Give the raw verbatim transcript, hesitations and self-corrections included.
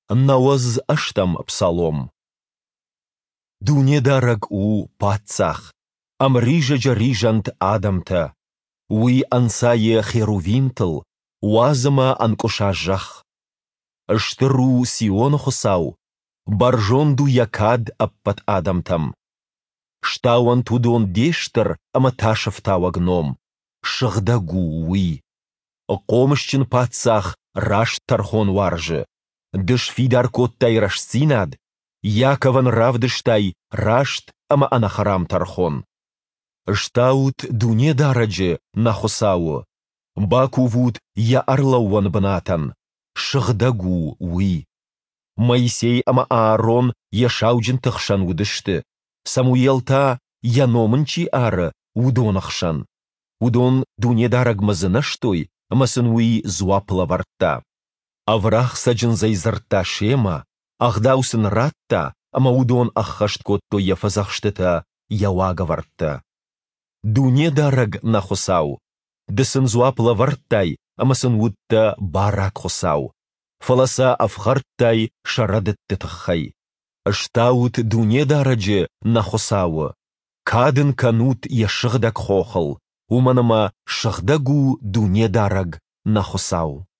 Науз аштам псалом. Дуне дараг у пацах, ам рижа рижант адамта, уи ансае херувимтл, уазама анкушажах. Штыру сион хосау, баржонду якад аппат адамтам. Штауан тудон дештер аматашев тауагном, шахдагу уи. Комышчин пацах раш тархон варжы, дыш фидар коттай рашцинад, якован равдыштай рашт ама анахарам тархон. Штаут дуне дараджы нахосау, бакувут я арлауан бнатан, шахдагу уи. Моисей ама Аарон яшауджин тахшан удышты, Самуэлта яномынчи ары удонахшан. Удон дуне дараг мазынаштой, масынуи зуапла варта. Аврах саджин зайзарта шема, ахдаусын ратта, ама удон аххашт котто яфазахштыта яуага варта. Дуне дараг нахосау, дысын зуапла вартай, амасын удта барак хосау. Фаласа афхарттай шарадытты таххай. Штаут дуне дараджы нахосау. Кадын канут яшыгдак хохал, уманама шахдагу дуне дараг нахосау.